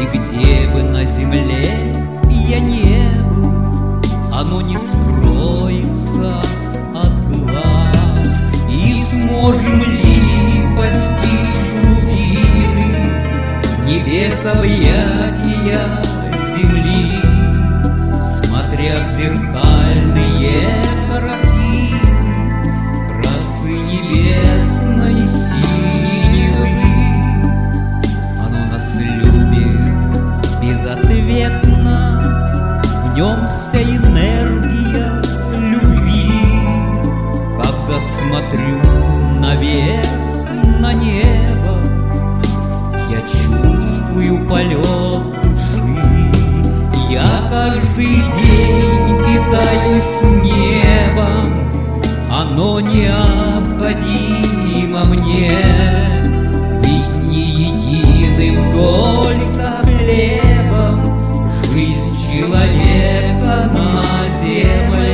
где бы на земле я не был, оно не скроется от глаз. И сможем ли постичь глубины небес объятия земли, смотря в зеркальные картины красы небесной синевы. Оно нас любит безответно, в нем вся энергия любви. Когда смотрю наверх на небо, я чувствую полет души. Я каждый день питаюсь небом, оно необходимо мне. Ведь не единым только хлебом жизнь человека на земле.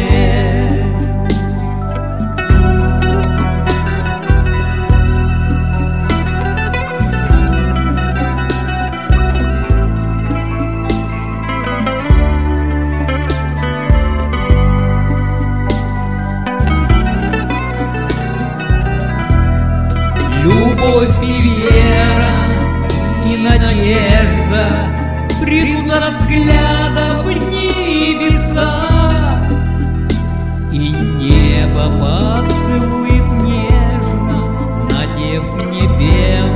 Любовь и вера, и надежда придут от взгляда в небеса, и небо поцелует нежно, надев мне белый